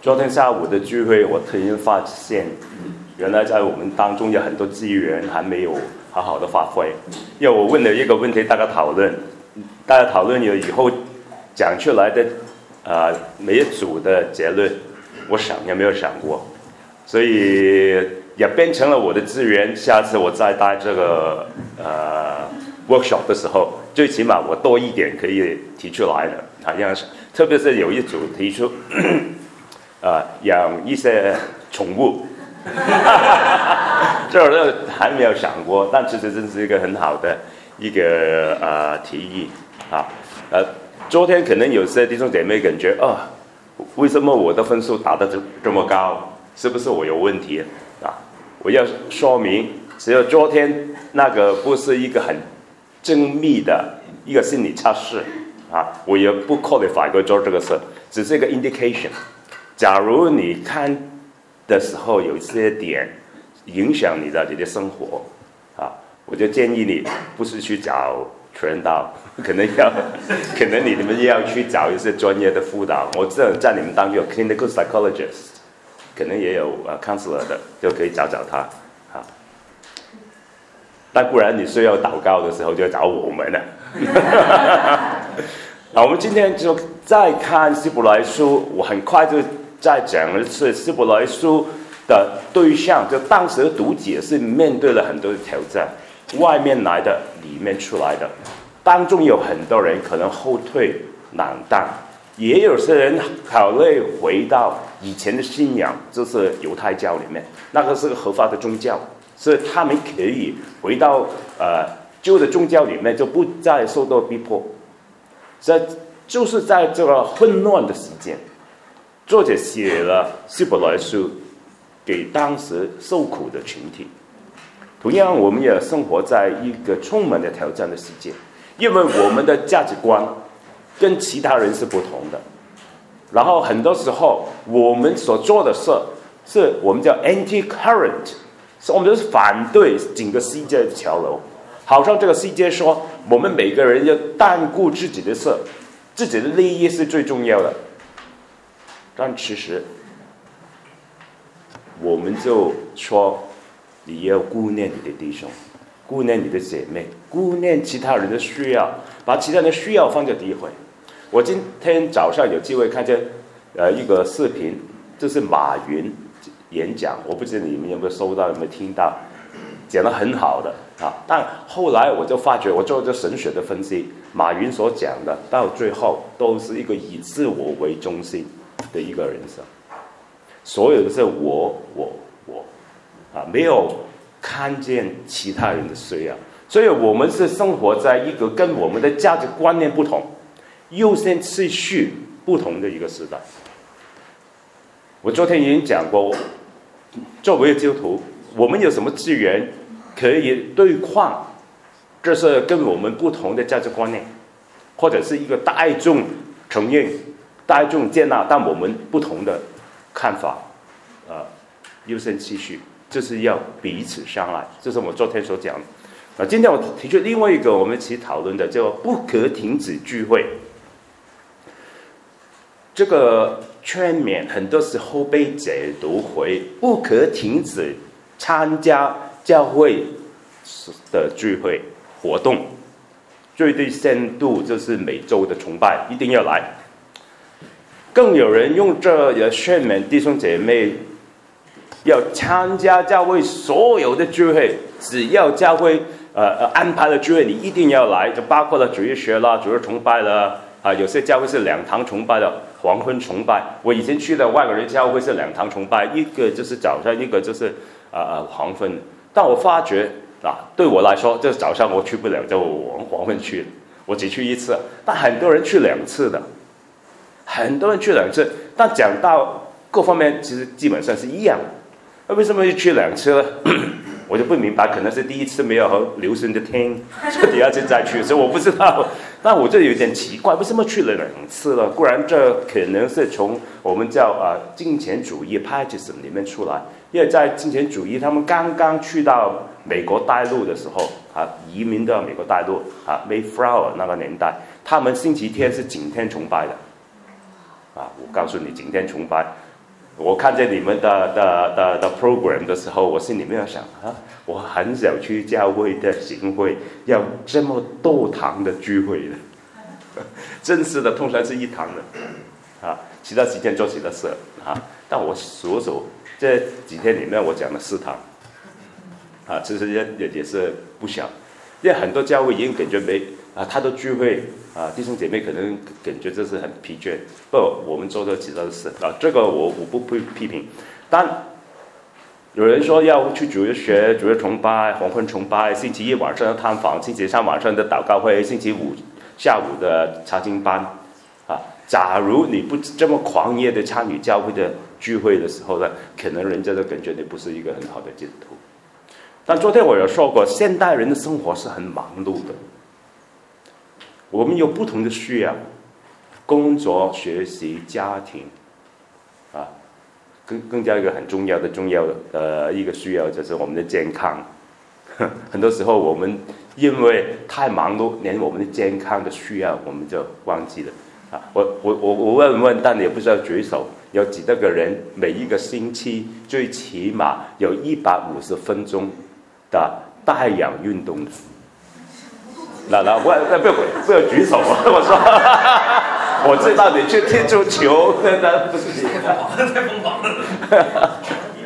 昨天下午的聚会，我突然发现，原来在我们当中有很多资源还没有好好的发挥。因为我问了一个问题，大家讨论了以后讲出来的每一组的结论，我想也没有想过，所以也变成了我的资源。下次我再带这个workshop 的时候，最起码我多一点可以提出来的。好像是，特别是有一组提出养一些宠物，这我还没有想过，但其实这是一个很好的一个提议啊。昨天可能有些弟兄姐妹感觉为什么我的分数打得这么高？是不是我有问题啊？我要说明，只有昨天那个不是一个很精密的一个心理测试啊，我也不 qualify 过做这个事，只是一个 indication。假如你看的时候有一些点影响你的生活啊，我就建议你不是去找传道，可能你们要去找一些专业的辅导。我知道在你们当中有 clinical psychologist， 可能也有counselor 的，就可以找他啊。但不然你需要祷告的时候就找我们了。那我们今天就再看希伯来书，我很快就再讲一次希伯来书的对象，就当时的读解是面对了很多的挑战，外面来的，里面出来的，当中有很多人可能后退冷淡，也有些人考虑回到以前的信仰，就是犹太教里面，那个是个合法的宗教，所以他们可以回到旧的宗教里面，就不再受到逼迫。这就是在这个混乱的时间，作者写了希伯来书给当时受苦的群体。同样，我们也生活在一个充满了挑战的世界，因为我们的价值观跟其他人是不同的。然后很多时候，我们所做的事是我们叫 anti-current， 是我们就是反对整个世界的潮流。好像这个世界说，我们每个人要单顾自己的事，自己的利益是最重要的。但其实，我们就说，你要顾念你的弟兄，顾念你的姐妹，顾念其他人的需要，把其他人的需要放在第一位。我今天早上有机会看见一个视频，就是马云演讲，我不知道你们有没有收到，有没有听到，讲得很好的啊。但后来我就发觉，我做这神学的分析，马云所讲的到最后都是一个以自我为中心的一个人生，所有的是我啊，没有看见其他人的需要。所以我们是生活在一个跟我们的价值观念不同、优先次序不同的一个时代。我昨天已经讲过，作为基督徒，我们有什么资源可以对抗这是跟我们不同的价值观念，或者是一个大众承认、大众接纳但我们不同的看法，优先次序，就是要彼此相爱，这是我昨天所讲的。今天我提出另外一个我们一起讨论的，叫不可停止聚会。这个劝勉很多时候被解读为不可停止参加教会的聚会活动，最对限度就是每周的崇拜一定要来。更有人用这个劝勉弟兄姐妹要参加教会所有的聚会，只要教会安排的聚会你一定要来，就包括了主日学啦、主日崇拜啦，有些教会是2堂崇拜的，黄昏崇拜。我以前去的外国人教会是2堂崇拜，一个就是早上，一个就是黄昏。但我发觉对我来说，这早上我去不了，就我黄昏去，我只去1次。但很多人去2次的，很多人去2次，但讲到各方面其实基本上是一样的。那为什么要去2次呢？我就不明白，可能是第1次没有很留心的听，所以第2次再去，所以我不知道。但我就有点奇怪，为什么去了2次了？固然这可能是从我们叫金钱主义 pietism 里面出来，因为在金钱主义他们刚刚去到美国大陆的时候移民到美国大陆Mayflower 那个年代，他们星期天是景天崇拜的我告诉你，景天崇拜我看见你们的 program 的时候，我心里面想啊，我很少去教会的行会要这么多堂的聚会的，正式的通常是1堂的，其他时间做其他事但我数这几天里面我讲了4堂，其实也是不小，因为很多教会已经感觉他的聚会弟兄姐妹可能感觉这是很疲倦，不，我们做的其他的事这个我不批评，但有人说要去主日学、主日崇拜、黄昏崇拜，星期1晚上的探访，星期3晚上的祷告会，星期5下午的查经班假如你不这么狂野的参与教会的聚会的时候呢，可能人家都感觉你不是一个很好的基督徒。但昨天我有说过，现代人的生活是很忙碌的，我们有不同的需要，工作、学习、家庭更加一个很重要的一个需要就是我们的健康。很多时候我们因为太忙碌，连我们的健康的需要我们就忘记了我问，但也不知道举手，有几多个人每一个星期最起码有150分钟的带氧运动的？不要举手我说我知道你去踢足球，那不是太疯狂了。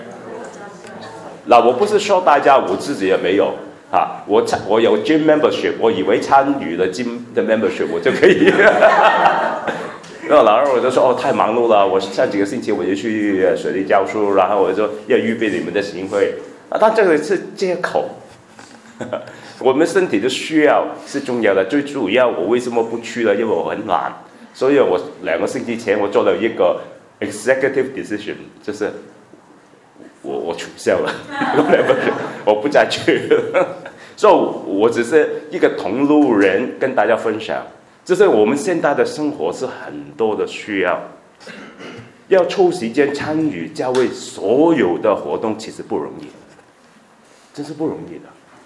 我不是说大家，我自己也没有我有 gym membership， 我以为参与了 gym 的 membership 我就可以。然后我就说太忙碌了，我上几个星期我就去水利教书，然后我就说要预备你们的行会但这个是借口。我们身体的需要是重要的，最主要我为什么不去了？因为我很懒，所以我2个星期前我做了一个 executive decision， 就是我取消了，我不再去了。所以我只是一个同路人跟大家分享，就是我们现在的生活是很多的需要抽时间参与教会所有的活动，其实不容易，真是不容易的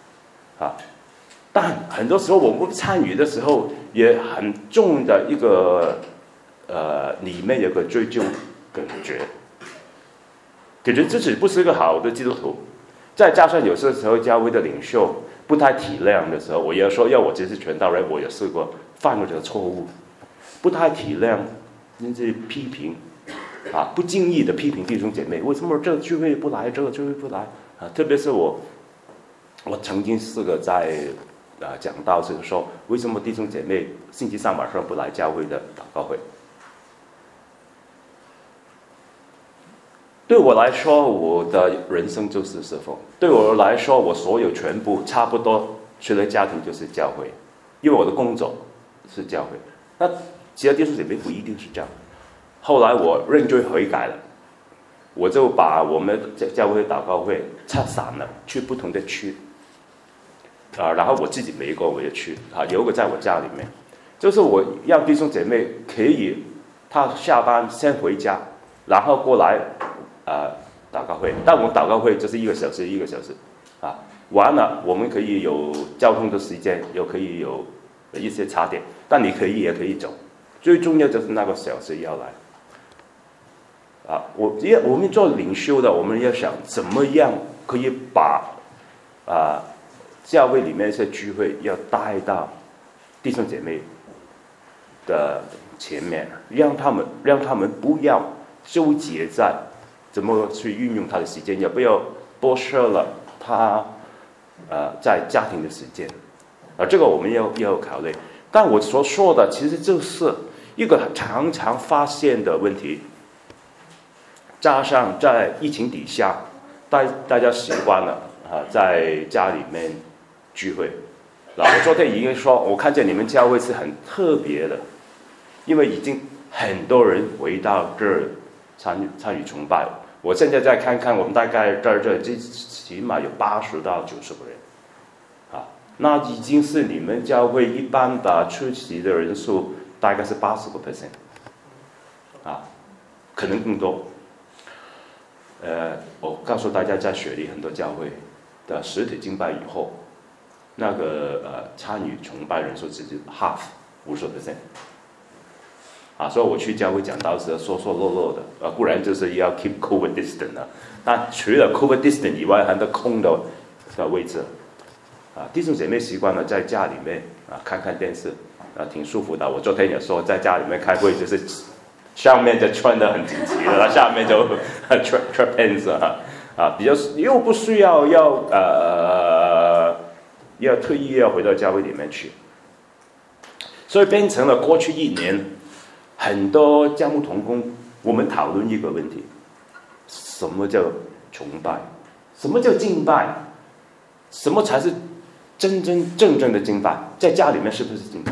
但很多时候我们参与的时候也很重的一个里面有个追究感觉自己不是一个好的基督徒，再加上有些时候教会的领袖不太体谅的时候，我也说要我只是传道人，我也试过犯过这个错误，不太体谅，甚至批评不经意的批评弟兄姐妹，为什么这个聚会不来，这个聚会不来特别是我曾经试过在讲道时说，为什么弟兄姐妹星期3晚上不来教会的祷告会？对我来说，我的人生就是侍奉。对我来说，我所有全部差不多除了家庭就是教会，因为我的工作是教会。那其他弟兄姐妹不一定是这样。后来我认罪悔改了，我就把我们教会祷告会拆散了，去不同的区然后我自己每一个我也去有一个在我家里面，就是我让弟兄姐妹可以他下班先回家，然后过来祷告会，但我们祷告会就是1个小时1个小时完了我们可以有交通的时间，又可以有一些茶点，但你也可以走，最重要就是那个小时要来我们做领袖的，我们要想怎么样可以把教会里面一些聚会要带到弟兄姐妹的前面，让他们不要纠结在怎么去运用他的时间，也不要剥削了他在家庭的时间这个我们要考虑。但我所说的其实就是一个常常发现的问题，加上在疫情底下大家习惯了在家里面聚会我昨天已经说，我看见你们教会是很特别的，因为已经很多人回到这儿参与崇拜。我现在再看看，我们大概这起码有80到90个人那已经是你们教会一般的出席的人数大概是80%可能更多。我告诉大家，在雪梨很多教会的实体敬拜以后，那个参与崇拜人数只是 50%。 所以我去教会讲道时说漏漏的，固然就是要 keep COVID distance 但除了 COVID distance 以外，很多空的位置弟兄姐妹习惯了在家里面看看电视挺舒服的。我昨天也说在家里面开会，就是上面就穿得很整齐的，下面就trap pants 比较又不需要要特意要回到教会里面去，所以变成了过去1年很多教牧同工，我们讨论一个问题：什么叫崇拜？什么叫敬拜？什么才是真正的敬拜？在家里面是不是敬拜？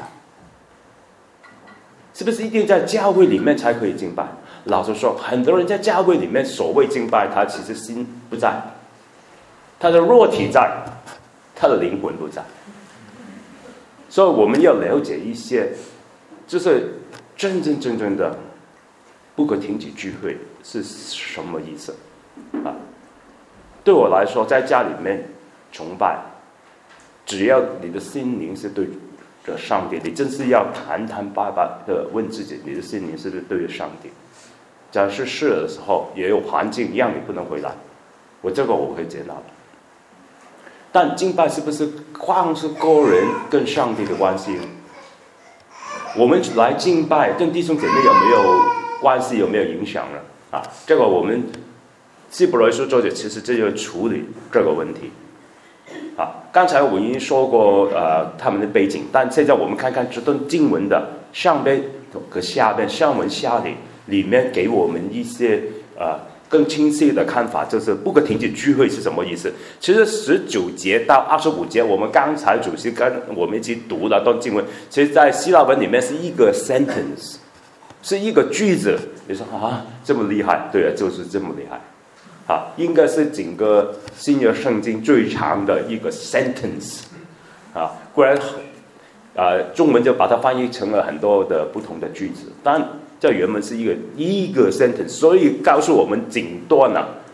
是不是一定在教会里面才可以敬拜？老实说，很多人在教会里面所谓敬拜，他其实心不在，他的肉体在，他的灵魂不在。所以我们要了解一些，就是真正的不可停止聚会是什么意思对我来说，在家里面崇拜，只要你的心灵是对着上帝，你真是要坦白的问自己，你的心灵是不是对着上帝？假设是的时候，也有环境让你不能回来，我可以接纳。但敬拜是不是光是个人跟上帝的关系？我们来敬拜跟弟兄姐妹有没有关系，有没有影响呢？这个我们希伯来书作者其实就要处理这个问题。刚才我已经说过他们的背景，但现在我们看看这段经文的上边和下边，上文下理里面给我们一些更清晰的看法，就是不可停止聚会是什么意思。其实19节到25节，我们刚才主席跟我们一起读了段经文，其实在希腊文里面是一个 sentence， 是一个句子。你说这么厉害？对啊，就是这么厉害。应该是整个新约圣经最长的一个 sentence 不然中文就把它翻译成了很多的不同的句子，但这原文是一个 sentence， 所以告诉我们整段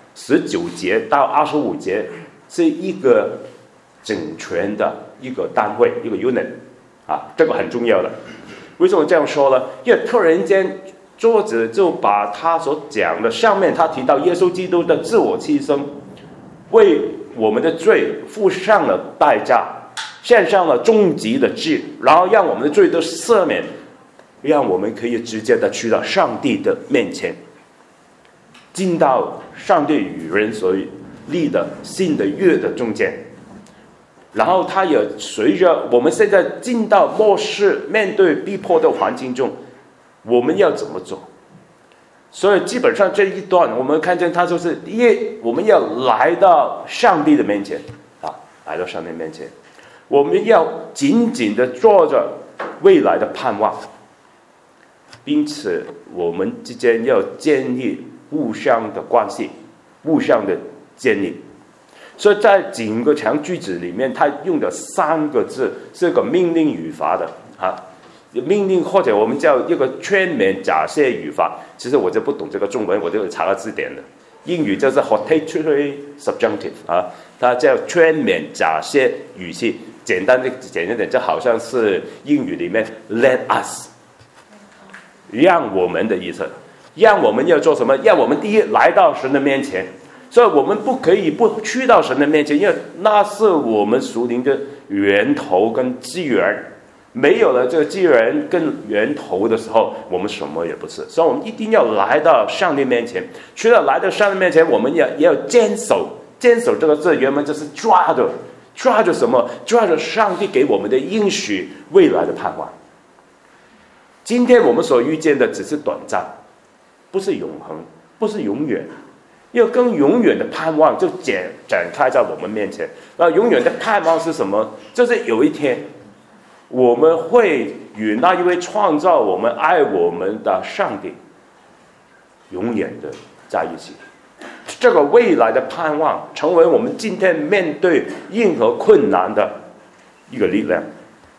19节到25节是一个整全的一个单位，一个 unit 这个很重要的。为什么这样说呢？因为突然间作者就把他所讲的上面他提到耶稣基督的自我牺牲，为我们的罪付上了代价，献上了终极的祭，然后让我们的罪都赦免，让我们可以直接的去到上帝的面前，进到上帝与人所立的新的约的中间。然后他也随着我们现在进到末世，面对逼迫的环境中，我们要怎么做？所以基本上这一段我们看见他就是我们要来到上帝的面前来到上帝面前，我们要紧紧的做着未来的盼望，并且我们之间要建立互相的关系，互相的建立。所以在整个长句子里面，他用的3个字是个命令语法的命令，或者我们叫一个劝勉假设语法。其实我就不懂这个中文，我就查了字典的。英语就是 hortatory subjunctive 它叫劝勉假设语气。简单一点，就好像是英语里面 let us， 让我们的意思，让我们要做什么？让我们第一来到神的面前。所以我们不可以不去到神的面前，因为那是我们属灵的源头跟资源。没有了这个资源跟源头的时候，我们什么也不是。所以我们一定要来到上帝面前。除了来到上帝面前，我们也要坚守这个字原本就是抓着什么？抓着上帝给我们的应许，未来的盼望。今天我们所遇见的只是短暂，不是永恒，不是永远。要更永远的盼望就展开在我们面前。那永远的盼望是什么？就是有一天我们会与那一位创造我们、爱我们的上帝永远的在一起。这个未来的盼望成为我们今天面对任何困难的一个力量。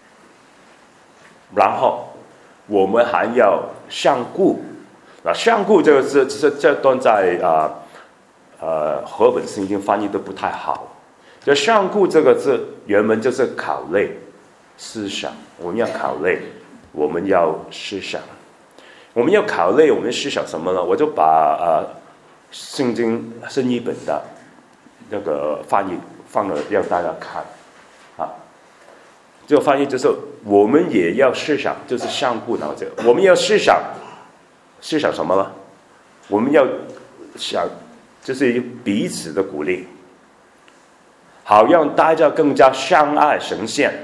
然后我们还要相顾。相顾这个字，其实这段在和本圣经翻译都不太好。就相顾这个字原文就是考虑思想，我们要考虑，我们要思想。 我们要考虑我们思想什么呢？我就把圣经新译本的那个翻译放了让大家看啊。这个翻译就是我们也要思想，就是相互脑这个，我们要思想什么呢？我们要想就是彼此的鼓励，好让大家更加相爱呈现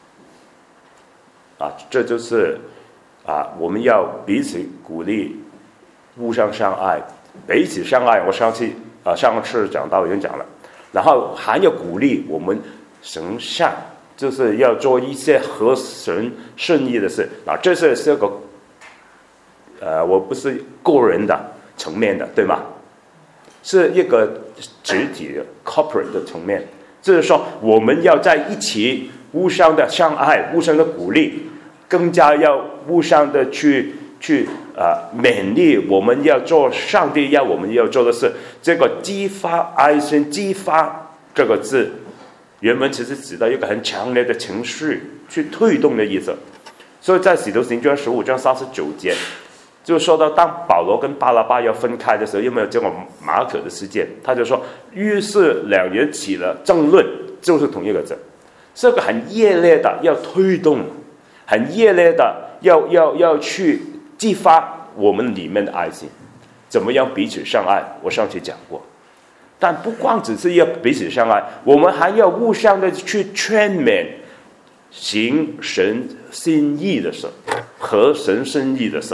啊，这就是我们要彼此鼓励，互相相爱，彼此相爱。我上次讲到已经讲了，然后还要鼓励我们行善，就是要做一些合神圣意的事。这是个我不是个人的层面的，对吗？是一个集体的 corporate 的层面，就是说我们要在一起互相的相爱，互相的鼓励，更加要互相的去勉励我们要做上帝要我们要做的事。这个激发爱心，激发这个字原文其实指到一个很强烈的情绪去推动的意思。所以在使徒行传15章39节就说到，当保罗跟巴拿巴要分开的时候，因为有这个马可的事件，他就说于是两人起了争论，就是同一个字，是个很热烈的要推动，很热烈的要去激发我们里面的爱心，怎么样彼此相爱。我上次讲过，但不光只是要彼此相爱，我们还要互相的去劝勉行神心意的事和神心意的事，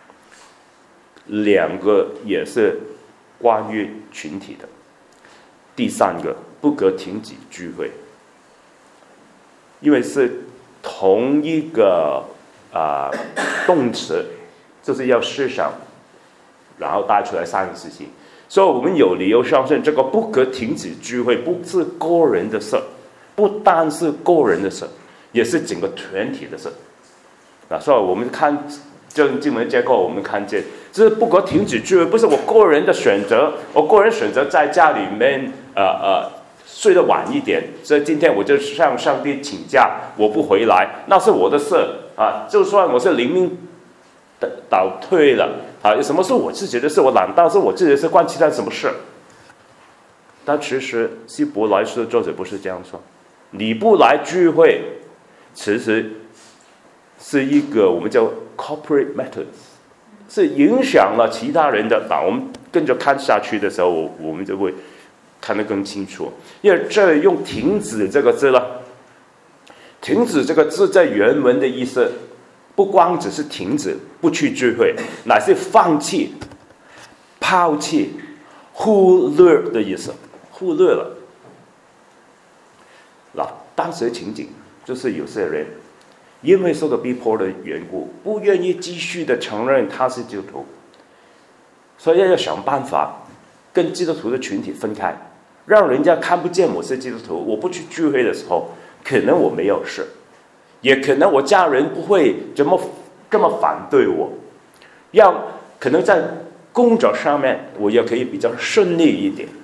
两个也是关于群体的。第三个，不可停止聚会，因为是同一个动词，就是要思想，然后带出来三个事情。所以我们有理由相信，这个不可停止聚会不是个人的事，不单是个人的事，也是整个团体的事。所以我们看这经文结构，我们看见这不可停止聚会，不是我个人的选择，我个人选择在家里面睡得晚一点，所以今天我就向上帝请假，我不回来，那是我的事啊。就算我是灵命倒退了啊，什么是我自己的事，我懒惰是我自己的事，关其他什么事？但其实希伯来书的作者不是这样说，你不来聚会，其实是一个我们叫 corporate methods， 是影响了其他人的。我们跟着看下去的时候，我们就会看得更清楚。因为这用停止这个字了，停止这个字在原文的意思不光只是停止不去聚会，乃是放弃抛弃忽略的意思，忽略了。当时的情景就是有些人因为受到逼迫的缘故，不愿意继续的承认他是基督徒，所以要想办法跟基督徒的群体分开，让人家看不见我是基督徒。我不去聚会的时候，可能我没有事，也可能我家人不会这么反对我，可能在工作上面我也可以比较顺利一点。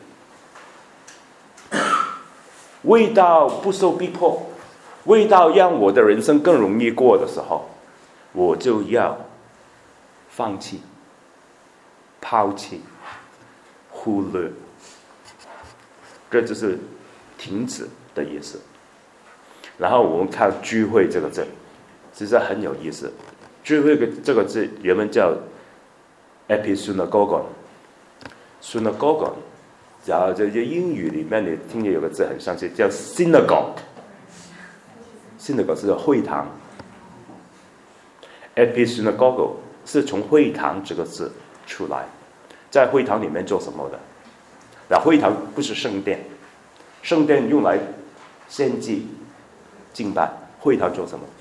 为到不受逼迫，为到让我的人生更容易过的时候，我就要放弃抛弃忽略，这就是停止的意思。然后我们看聚会这个字，其实很有意思。聚会这个字原文叫 episynagogon， synagogon 在英语里面你听见有个字很相似，叫 synagogue 是会堂， episynagogo 是从会堂这个字出来。在会堂里面做什么的？会堂不是圣殿，圣殿用来献祭敬拜，会堂做什么？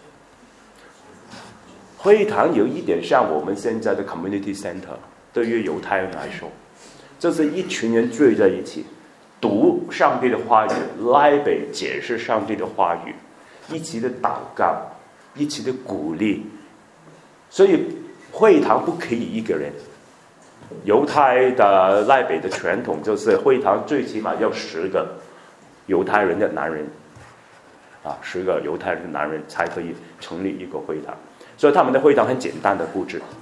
会堂有一点像我们现在的 community center， 对于犹太人来说，这是一群人聚在一起读上帝的话语，来北解释上帝的话语，一起的祷告，一起的鼓励。所以会堂不可以一个人。犹太的来北的传统就是会堂最起码要10个犹太人的男人10个犹太人的男人才可以成立一个会堂。所以他们的会堂很简单的布置，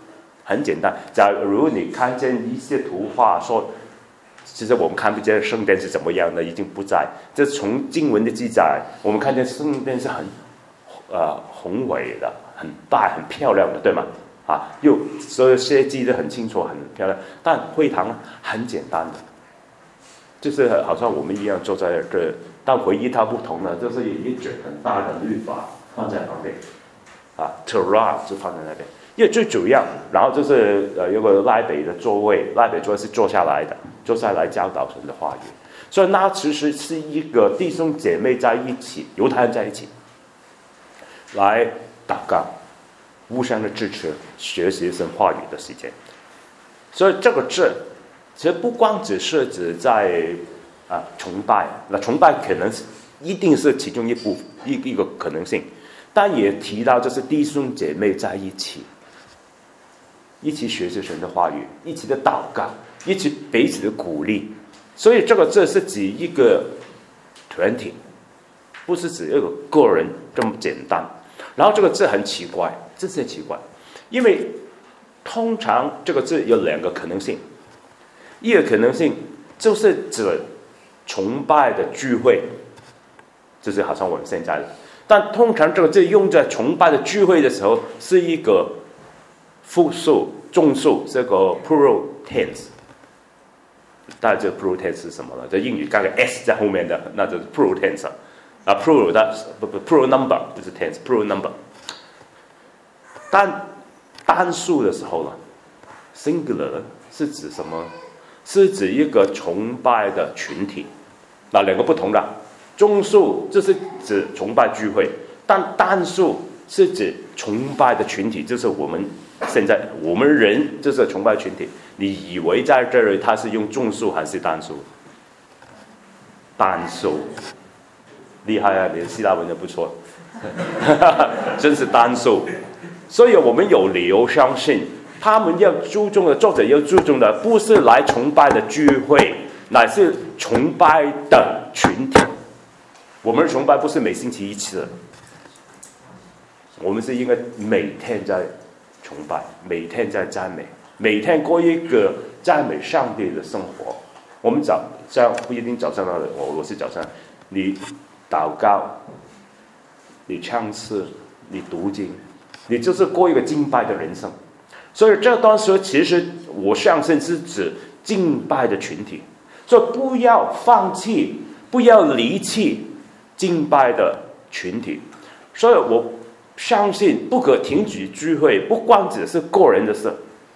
很简单。假如你看见一些图画说，其实我们看不见圣殿是怎么样的，已经不在。这从经文的记载，我们看见圣殿是很宏伟的、很大、很漂亮的，对吗？又所有设计得很清楚、很漂亮。但会堂很简单的，就是好像我们一样坐在这，但唯一它不同的就是有一卷很大的律法放在旁边，Torah 就放在那边。因为最主要，然后就是有个赖北的座位，赖北座位是坐下来的，坐下来教导神的话语。所以那其实是一个弟兄姐妹在一起，犹太人在一起来祷告，互相的支持，学习神话语的时间。所以这个字其实不光只是指在崇拜，那崇拜可能一定是其中一个可能性，但也提到就是弟兄姐妹在一起。一起学习神的话语，一起的祷告，一起彼此的鼓励。所以这个字是指一个团体，不是指一个个人这么简单。然后这个字很奇怪，这是很奇怪，因为通常这个字有两个可能性，一个可能性就是指崇拜的聚会，就是好像我们现在的，但通常这个字用在崇拜的聚会的时候是一个复数、众数，这个 plural tense。大家知道 plural tense 是什么了？在英语加个 s 在后面的，那就是 plural tense。plural 的不 plural number 就是 tense，plural number。但单数的时候呢 ，singular 是指什么？是指一个崇拜的群体。两个不同的，众数就是指崇拜聚会，但单数是指崇拜的群体，就是我们现在我们人就是崇拜群体。你以为在这里他是用众数还是单数？单数，厉害啊！你的希腊文也不错，真是单数。所以我们有理由相信，他们要注重的，作者要注重的不是来崇拜的聚会，乃是崇拜的群体。我们的崇拜不是每星期一次，我们是应该每天在崇拜，每天在赞美，每天过一个赞美上帝的生活。我们不一定早上那里，我是早上，你祷告，你唱诗，你读经，你就是过一个敬拜的人生。所以这段时其实我相信是指敬拜的群体，所以不要放弃，不要离弃敬拜的群体。所以我相信不可停止聚会，不光只是个人的事，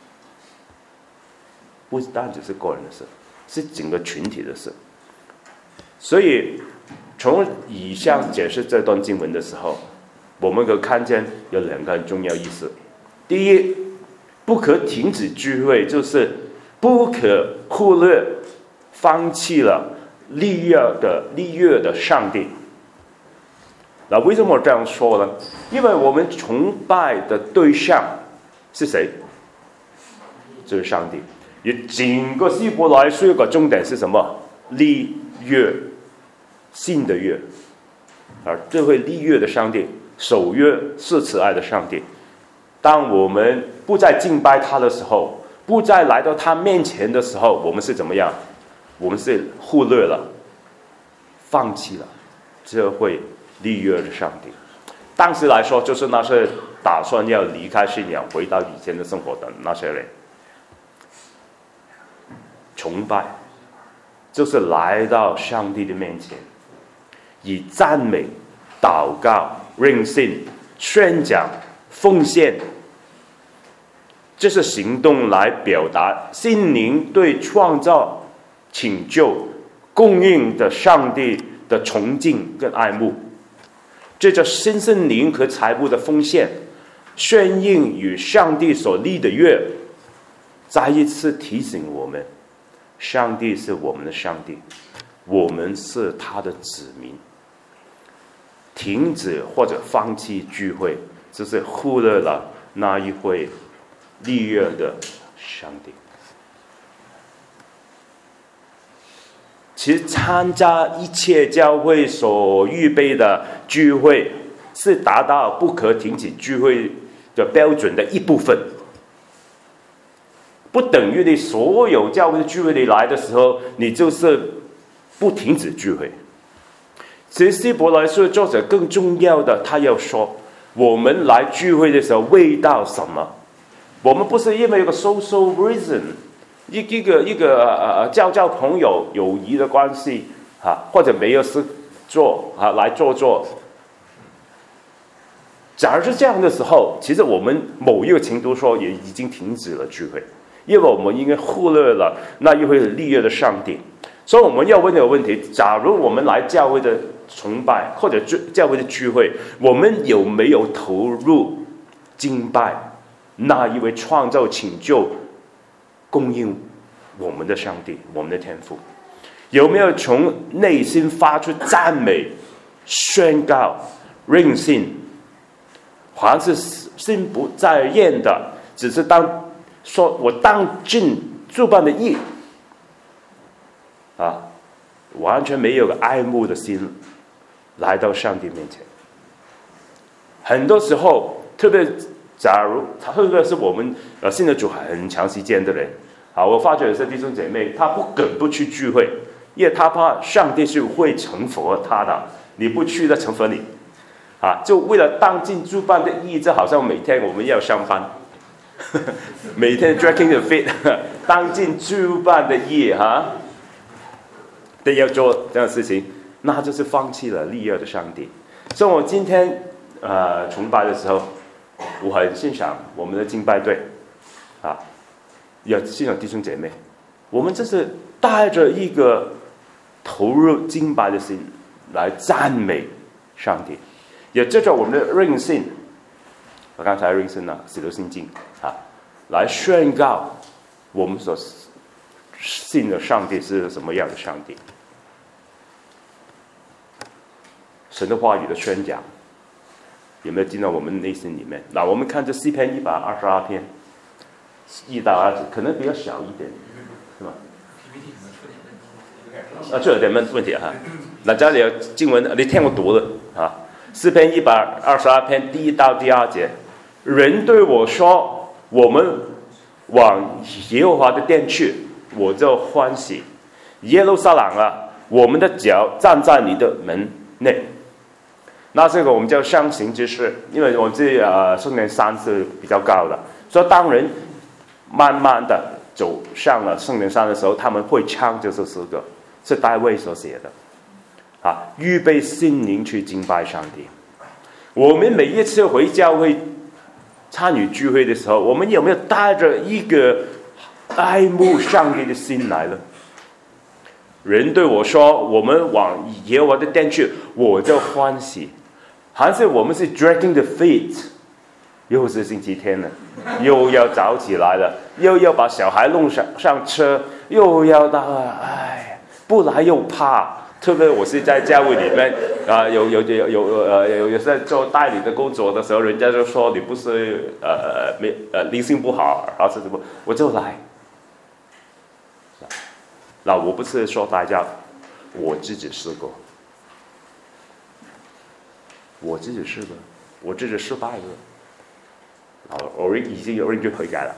不单只是个人的事，是整个群体的事。所以从以上解释这段经文的时候，我们可以看见有两个很重要意思。第一，不可停止聚会，就是不可忽略放弃了立约的上帝。那为什么这样说呢？因为我们崇拜的对象是谁？就是上帝。也整个希伯来书的重点是什么？立约，新的约。而这位立约的上帝，守约是慈爱的上帝。当我们不再敬拜他的时候，不再来到他面前的时候，我们是怎么样？我们是忽略了，放弃了这位立约的上帝。当时来说，就是那些打算要离开信仰回到以前的生活的那些人。崇拜就是来到上帝的面前，以赞美、祷告、认信、宣讲、奉献这些行动来表达心灵对创造、拯救、供应的上帝的崇敬跟爱慕。这叫新生灵和财物的奉献，宣应与上帝所立的约，再一次提醒我们，上帝是我们的上帝，我们是他的子民。停止或者放弃聚会，只是忽略了那一位立约的上帝。其实参加一切教会所预备的聚会，是达到不可停止聚会的标准的一部分。 不等于你所有教会的聚会你来的时候，你就是不停止聚会。其实希伯来书的作者更重要的，他要说我们来聚会的时候为到什么？我们不是因为一个 social reason， 一个交朋友友谊的关系或者没有事做来做。假如是这样的时候，其实我们某一个程度说也已经停止了聚会，因为我们应该忽略了那一位立约的上帝。所以我们要问这个问题：假如我们来教会的崇拜或者教会的聚会，我们有没有投入敬拜那一位创造、拯救、供应我们的上帝、我们的天父？有没有从内心发出赞美、宣告、任性？还是心不在焉的，只是说我当尽主办的义完全没有个爱慕的心来到上帝面前。很多时候，特别是我们信了主很长时间的人我发觉有些弟兄姐妹他不肯不去聚会，因为他怕上帝是会惩罚他的，你不去他惩罚你就为了当尽主办的义，这好像每天我们要上班每天 dragging the feet 当尽主办的义都要做这样的事情，那就是放弃了立约的上帝。所以我今天崇拜的时候，我很欣赏我们的敬拜队也欣赏弟兄姐妹，我们这是带着一个投入敬拜的心来赞美上帝，也借着我们的任性，我刚才任性使徒信经来宣告我们所信的上帝是什么样的上帝。神的话语的宣讲有没有进到我们内心里面？我们看这诗篇122篇1到2节，可能比较小一点，是吗？这有点问题那这里有经文，你听我读了诗篇122篇第1到第2节，人对我说：“我们往耶和华的殿去，我就欢喜。耶路撒冷我们的脚站在你的门内。”那这个我们叫上行之诗，因为我们这圣灵山是比较高的，所以当人慢慢的走上了圣灵山的时候，他们会唱这首诗歌，是大卫所写的预备心灵去敬拜上帝。我们每一次回教会参与聚会的时候，我们有没有带着一个爱慕上帝的心来了？人对我说：“我们往耶和华的殿去，我就欢喜。”还是我们是 dragging the feet， 又是星期天了，又要早起来了，又要把小孩弄上车，又要不来又怕。特别我是在教会里面有在做代理的工作的时候，人家就说你不是灵性不好，然后是什么，我就来。我不是说大家，我自己试过，我自己失败了，我已经有认真悔改了。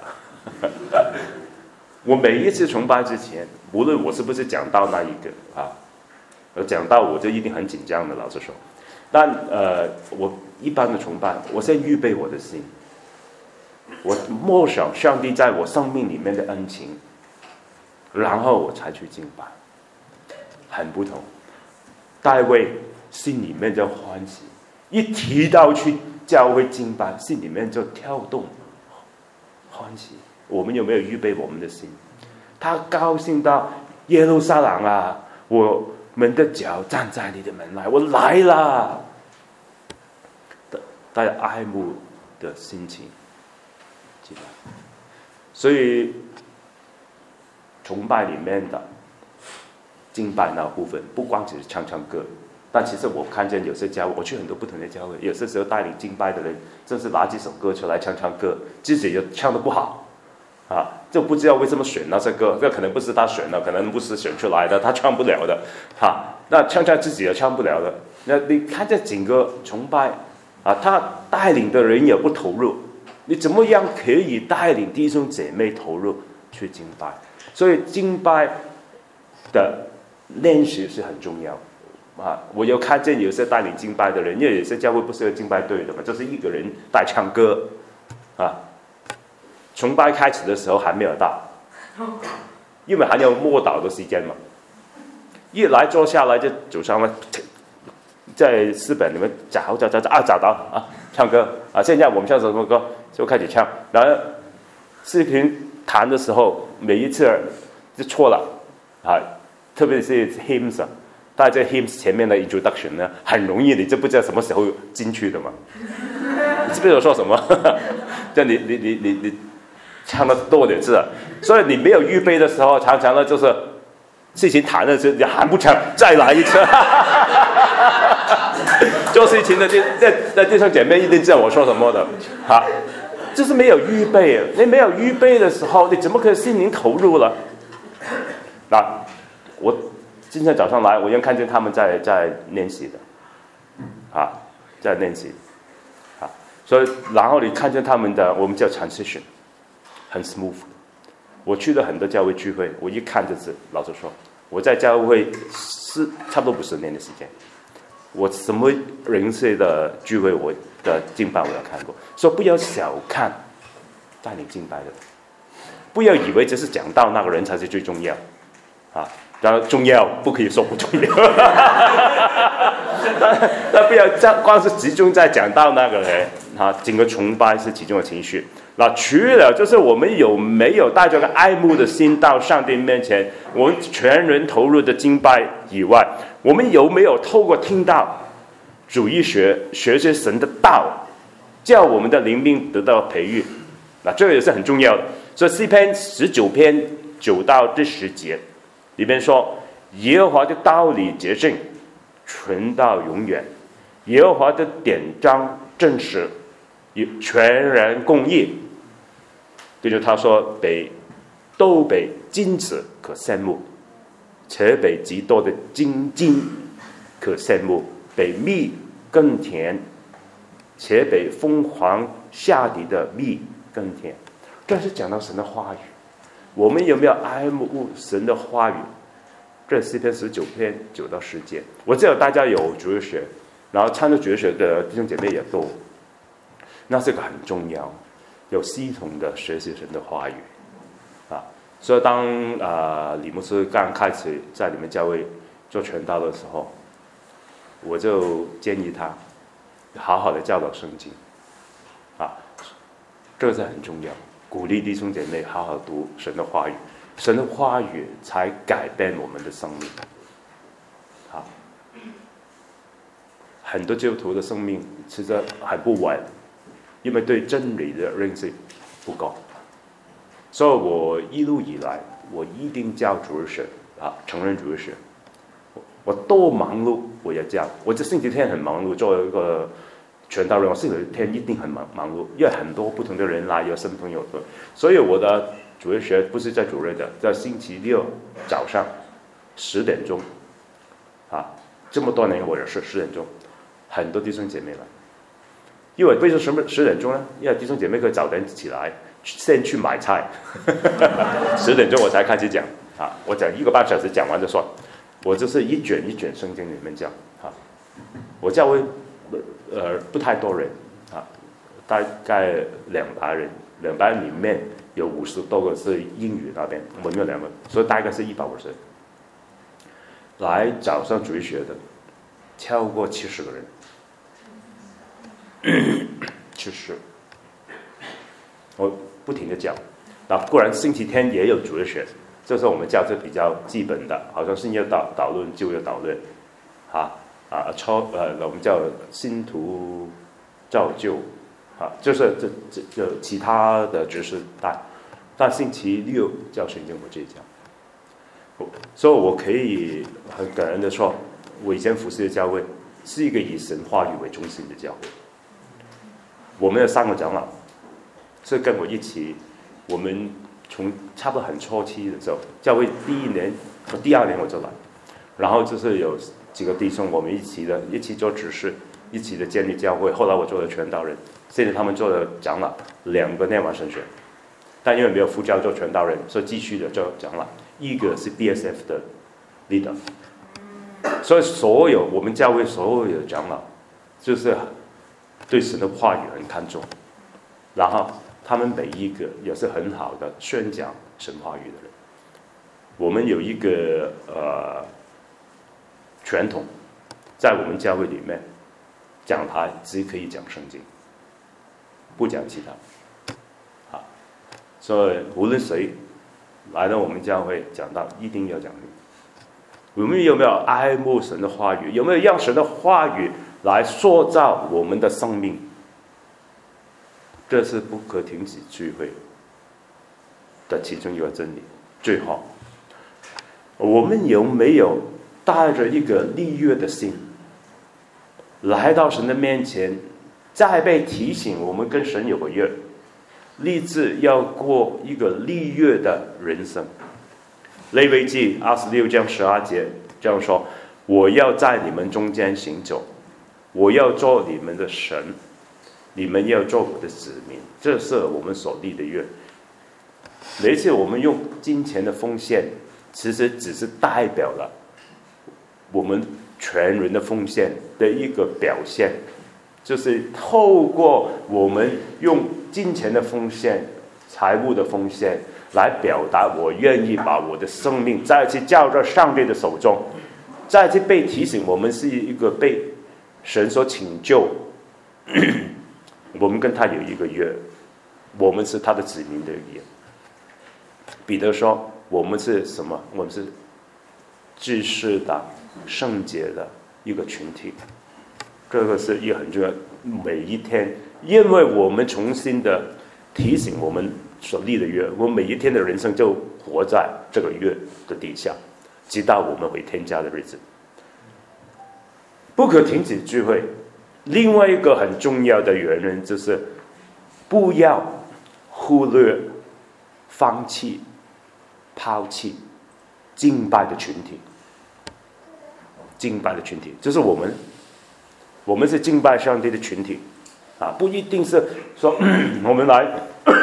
我每一次崇拜之前，无论我是不是讲到那一个讲到我就一定很紧张的，老实说。但我一般的崇拜，我先预备我的心，我默想上帝在我生命里面的恩情，然后我才去敬拜，很不同。大卫心里面就欢喜，一提到去教会敬拜，心里面就跳动欢喜。我们有没有预备我们的心？他高兴到耶路撒冷我们的脚站在你的门来，我来了，带着爱慕的心情敬拜。所以崇拜里面的敬拜那部分，不光只是唱歌，但其实我看见有些教会，我去很多不同的教会，有些时候带领敬拜的人，真是拿几首歌出来唱歌，自己又唱得不好就不知道为什么选那些歌，这可能不是他选的，可能不是选出来的，他唱不了的那唱自己也唱不了的。那你看这整个崇拜他带领的人也不投入，你怎么样可以带领弟兄姐妹投入？ 去敬拜。所以敬拜的练习是很重要啊！我有看见有些带领敬拜的人，因为有些教会不是有敬拜队的嘛，就是一个人带唱歌啊。崇拜开始的时候还没有到，因为还有默祷的时间嘛。一来坐下来就走上了，在诗本里面找到啊，唱歌啊！现在我们唱什么歌就开始唱，然后视频弹的时候每一次就错了啊，特别是 hymns 啊，大家在 hymns 前面的 introduction 呢，很容易你就不知道什么时候进去的嘛。你知不知道我说什么？就你唱的多点字啊，所以你没有预备的时候，常常呢就是事情谈的时候你还不唱，再来一次。做事情的弟兄姐妹一定知道我说什么的，哈，就是没有预备。你没有预备的时候，你怎么可以心灵投入了？那我今天早上来，我又看见他们在练习的，啊，在练习，啊，所以然后你看见他们的，我们叫 transition， 很 smooth。我去了很多教会聚会，我一看就是，老实说，我在教会是差不多50年的时间。我什么人士的聚会，我的敬拜我有看过，所以不要小看带领敬拜的，不要以为只是讲道那个人才是最重要，啊，当然重要不可以说不重要，但不要光是集中在讲道那个人，啊，整个崇拜是其中的情绪。那除了就是我们有没有带着个爱慕的心到上帝面前，我们全人投入的敬拜以外，我们有没有透过听到主义学些神的道，叫我们的灵命得到培育？那这个也是很重要的。所以诗篇19篇9到10节里面说，耶和华的道理洁净，存到永远；耶和华的典章正实，全然公义。这就是他说都比金子可羡慕，且比极多的金可羡慕，比蜜更甜，且比凤凰下底的蜜更甜。这是讲到神的话语，我们有没有爱慕神的话语？这诗篇19篇9到10节，我知道大家有主日学，然后参加主日学的弟兄姐妹也多，那这个很重要，有系统的学习神的话语啊。所以当李牧师刚开始在你们教会做传道的时候，我就建议他好好的教导圣经啊，这个是很重要，鼓励弟兄姐妹好好读神的话语，神的话语才改变我们的生命啊。很多基督徒的生命其实很不稳，因为对真理的认识不高，所以我一路以来我一定教主日学啊，承认主日学，我多忙碌我也教。我这星期天很忙碌，作为一个传道人，我星期天一定很忙碌，因为很多不同的人来，有新朋友的，所以我的主日学不是在主日的，在星期六早上10点钟啊，这么多年我也是10点钟，很多弟兄姐妹来。因为为什么10点钟呢？因为弟兄姐妹可以早点起来，先去买菜，10点钟我才开始讲啊，我讲1个半小时讲完就算。我就是一卷一卷圣经里面讲啊，我教会不太多人啊，大概200人，200人里面有50多个是英语那边，我们有2个，所以大概是150人。来早上主日学的超过70个人，70，我不停的教。那固然星期天也有主日学，这是我们教这比较基本的，好像是要导论就要导论，我们叫信徒造就，就是这其他的知识带，但星期六教圣经我自己教，所以我可以很感恩的说，我以前服侍的教会是一个以神话语为中心的教会。我们的3个长老是跟我一起，我们从差不多很初期的时候，教会第2年我就来，然后就是有几个弟兄我们一起做执事，一起的建立教会。后来我做了传道人，现在他们做了长老，2个念完神学， 但因为没有副教做传道人，所以继续的就讲了。一个是 BSF 的 leader， 所以我们教会所有的长老，就是对神的话语很看重，然后他们每一个也是很好的宣讲神话语的人。我们有一个传统，在我们教会里面，讲台只可以讲圣经，不讲其他。所以无论谁来到我们教会讲道，一定要讲这个。我们有没有爱慕神的话语？有没有让神的话语来塑造我们的生命？这是不可停止聚会的其中一个真理。最后，我们有没有带着一个立约的心，来到神的面前，再被提醒我们跟神有个约，立志要过一个立约的人生。利未记26章12节这样说：我要在你们中间行走，我要做你们的神，你们要做我的子民。这是我们所立的约。每一次我们用金钱的奉献，其实只是代表了我们全人的奉献的一个表现，就是透过我们用金钱的奉献、财务的奉献来表达我愿意把我的生命再次交到上帝的手中，再次被提醒我们是一个被神所拯救，我们跟他有一个约，我们是他的子民的约。彼得说我们是什么？我们是知识的圣洁的一个群体。这个是一个很重要，每一天，因为我们重新的提醒我们所立的约，我们每一天的人生就活在这个约的底下，直到我们回天家的日子。不可停止聚会，另外一个很重要的原因就是不要忽略、放弃、抛弃敬拜的群体。敬拜的群体就是我们是敬拜上帝的群体不一定是说我们来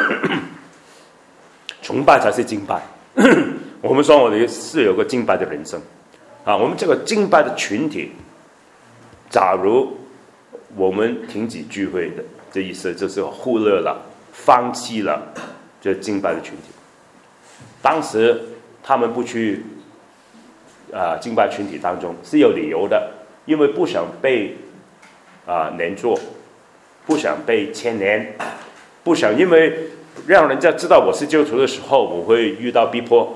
崇拜才是敬拜。我们说我们是有个敬拜的人生我们这个敬拜的群体，假如我们停止聚会的，这意思就是忽略了、放弃了这敬拜的群体。当时他们不去敬拜群体当中是有理由的，因为不想被连坐，不想被牵连，不想因为让人家知道我是基督徒的时候，我会遇到逼迫。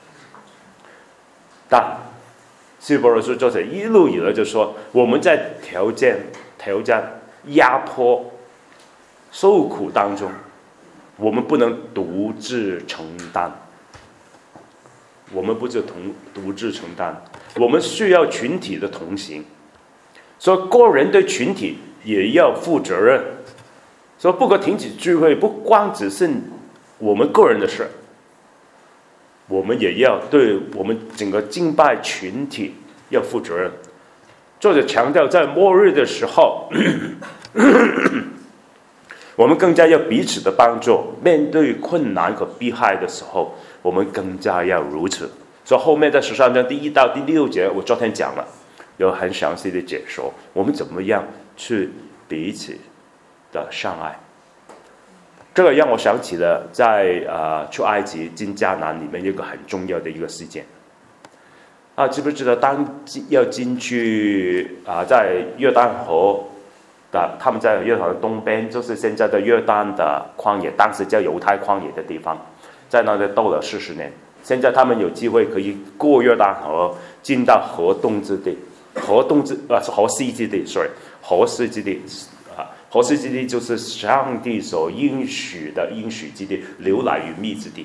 但希伯来书作者一路以来就说，我们在挑战、压迫、受苦当中，我们不能独自承担。我们不是独自承担，我们需要群体的同行。所以个人对群体也要负责任。所以不可停止聚会，不光只是我们个人的事，我们也要对我们整个敬拜群体要负责任。作者强调，在末日的时候我们更加要彼此的帮助，面对困难和迫害的时候，我们更加要如此。所以后面在13章第1到第6节，我昨天讲了，有很详细的解说，我们怎么样去彼此的相爱。这个让我想起了在出埃及进迦南里面一个很重要的一个事件知不知道当要进去在约旦河的，他们在约旦的东边，就是现在的约旦的旷野，当时叫犹太旷野的地方，在那里斗了40年。现在他们有机会可以过约旦河，进到河东之地，河西之地 ，sorry， 河西之地河西之地就是上帝所应许的应许之地，流奶与蜜之地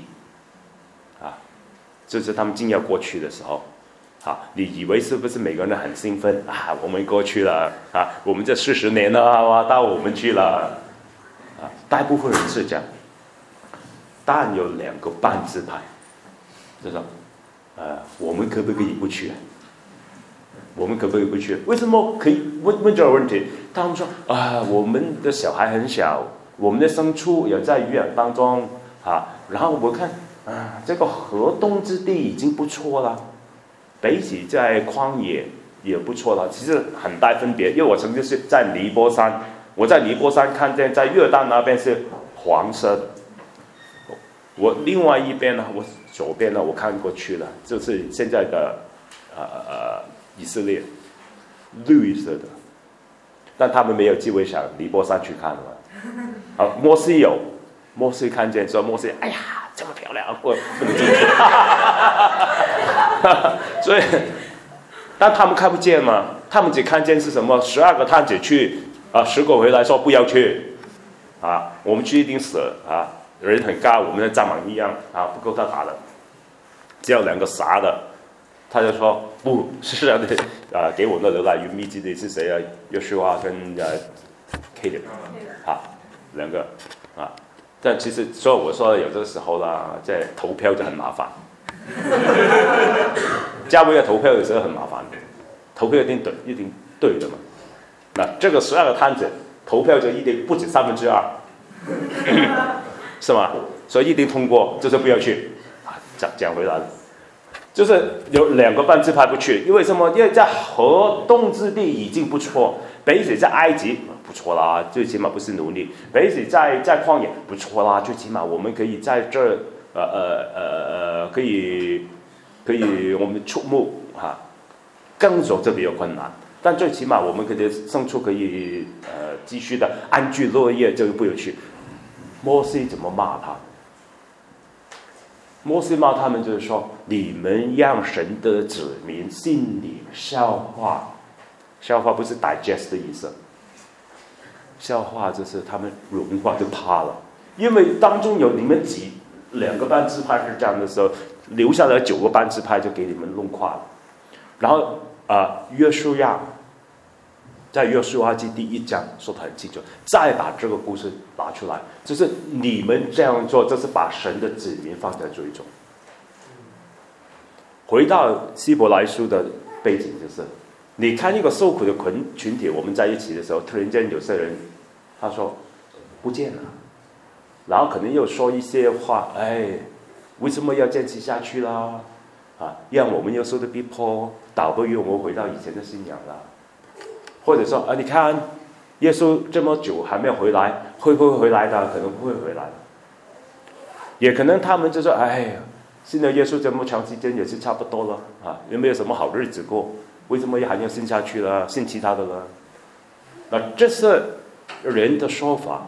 就是他们正要过去的时候你以为是不是每个人很兴奋我们过去了我们这40年了到我们去了大部分人是这样，但有2个半支派，就说我们可不可以不去？我们可不可以不去？为什么可以问这个问题？他们说我们的小孩很小，我们的牲畜也在育养当中然后我看这个河东之地已经不错了，北起在旷野也不错了，其实很大分别。因为我曾经是在尼波山，我在尼波山看见在约旦那边是黄色的，我另外一边呢，我左边呢我看过去了，就是现在的以色列绿色的，但他们没有机会上尼波山去看了。摩西看见说，摩西，哎呀，这么漂亮，我不能进去。所以，但他们看不见嘛，他们只看见是什么？12个探子去10个回来说不要去我们去一定死人很高，我们的蚱蜢一样不够他打的，只有2个傻的。他就说不是的给我们的留来云密基的是谁啊？约书亚跟Caleb 2个但其实我说有的时候啦，在投票就很麻烦。教会的投票有时候很麻烦的，投票一定对的嘛。那这个12个探子投票就一定不止2/3，是吗？所以一定通过，就是不要去讲回来了。就是有2个半支派不去，因为什么？因为在河东之地已经不错，北起在埃及不错啦，最起码不是奴隶；北起在旷野不错啦，最起码我们可以在这可以我们出牧耕种这比较困难，但最起码我们可以牲畜可以继续的安居乐业，就不要去。摩西怎么骂他？摩西骂他们就是说，你们让神的子民心里消化不是 digest 的意思，消化就是他们融化就怕了，因为当中有你们2个半支派是这样的时候，留下来9个半支派就给你们弄垮了。然后约书亚在约书亚记第1章说得很清楚，再把这个故事拿出来，就是你们这样做，就是把神的子民放在最重。回到希伯来书的背景，就是你看一个受苦的群体，我们在一起的时候，突然间有些人他说不见了，然后可能又说一些话，为什么要坚持下去啦？让我们又受的逼迫，倒不如我们回到以前的信仰啦。或者说你看耶稣这么久还没有回来，会不会回来的？可能不会回来，也可能他们就说信了耶稣这么长时间也是差不多了有没有什么好日子过？为什么还要信下去了？信其他的了？那这是人的说法，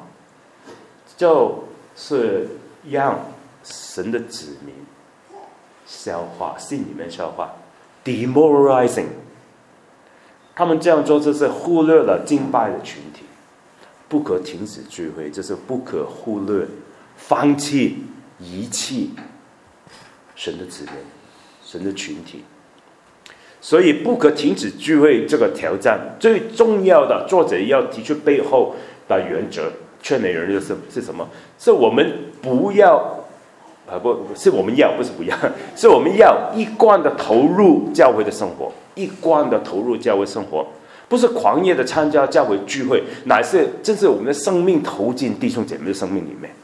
就是让神的子民消化，心里面消化 demoralizing。他们这样做就是忽略了敬拜的群体，不可停止聚会，就是不可忽略放弃遗弃神的子民，神的群体。所以不可停止聚会这个挑战最重要的，作者要提出背后的原则，劝美人是什么？是我们不要是我们要，不是不要，是我们要一贯的投入教会的生活，一贯的投入教会生活，不是狂野的参加教会聚会，乃是正是我们的生命投进弟兄姐妹的生命里面。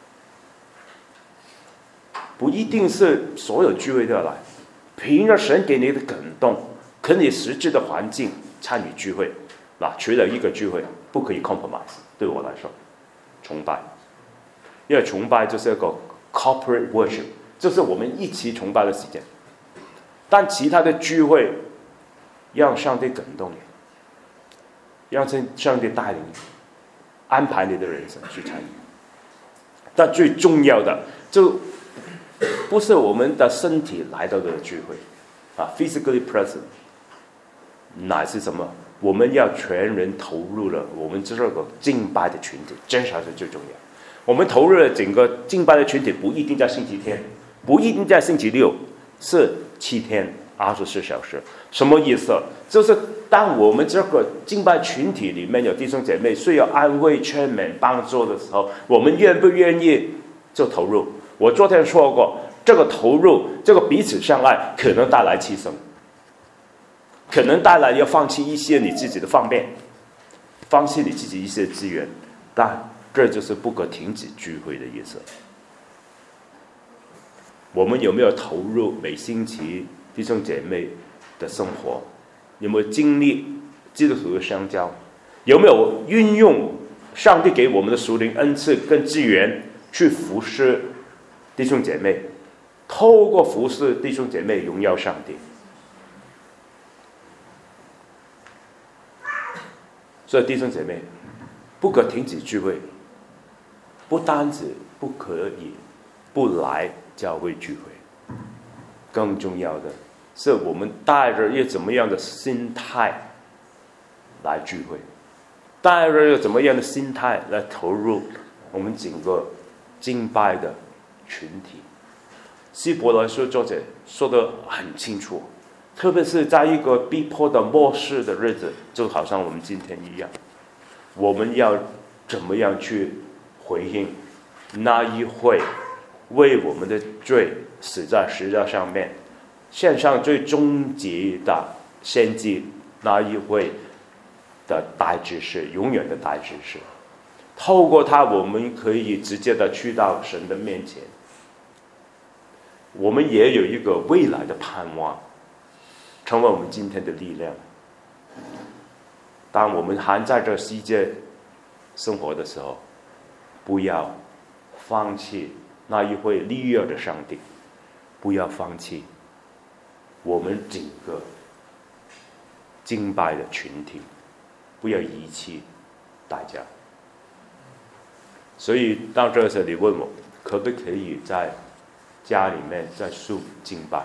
不一定是所有聚会都要来，凭着神给你的感动，可你实质的环境参与聚会。除了一个聚会不可以 compromise， 对我来说，崇拜，因为崇拜就是一个corporate worship， 就是我们一起崇拜的时间。但其他的聚会让上帝感动你，让上帝带领你，安排你的人生去参与。但最重要的就不是我们的身体来到的聚会physically present， 乃是什么？我们要全人投入了我们这个敬拜的群体，这才是最重要。我们投入了整个敬拜的群体，不一定在星期天，不一定在星期六，是7天24小时。什么意思？就是当我们这个敬拜群体里面有弟兄姐妹需要安慰、劝勉、帮助的时候，我们愿不愿意就投入？我昨天说过，这个投入，这个彼此相爱，可能带来牺牲，可能带来要放弃一些你自己的方便，放弃你自己一些资源，但这就是不可停止聚会的意思。 我们有没有投入每星期弟兄姐妹的生活？有没有经历基督徒的相交？有没有运用上帝给我们的属灵恩赐跟资源去服侍弟兄姐妹，透过服侍弟兄姐妹荣耀上帝？所以弟兄姐妹不可停止聚会，不单止不可以不来教会聚会，更重要的是我们带着一怎么样的心态来聚会，带着一怎么样的心态来投入我们整个敬拜的群体。希伯来书作者说得很清楚，特别是在一个逼迫的末世的日子，就好像我们今天一样，我们要怎么样去回应那一位为我们的罪死在十字架上面，献上最终极的献祭，那一位的大执事，永远的大执事。透过他，我们可以直接的去到神的面前，我们也有一个未来的盼望，成为我们今天的力量。当我们还在这世界生活的时候，不要放弃那一位立约的上帝，不要放弃我们整个敬拜的群体，不要遗弃大家。所以到这时候你问我可不可以在家里面在树敬拜，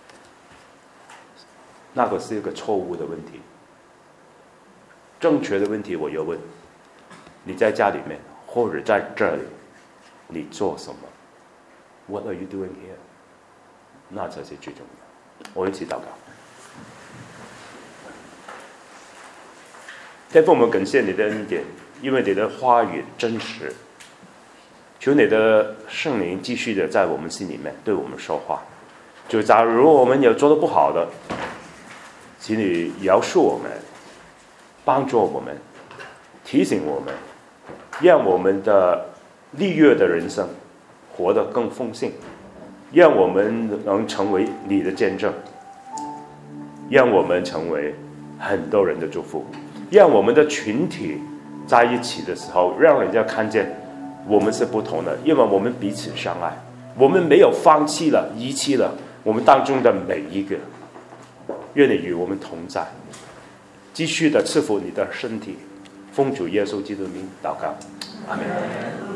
那个是一个错误的问题。正确的问题我要问，你在家里面或者在这里你做什么？ What are you doing here？ 那才是最重要。我一起祷告。天父，我们感谢你的恩典，因为你的话语真实。求你的圣灵继续的在我们心里面对我们说话。就假如我们有做得不好的，请你饶恕我们，帮助我们，提醒我们，让我们的立约的人生活得更丰盛，让我们能成为你的见证，让我们成为很多人的祝福，让我们的群体在一起的时候，让人家看见我们是不同的，因为我们彼此相爱，我们没有放弃了、遗弃了我们当中的每一个。愿你与我们同在，继续的赐福你的身体。奉主耶稣基督的名祷告，阿门。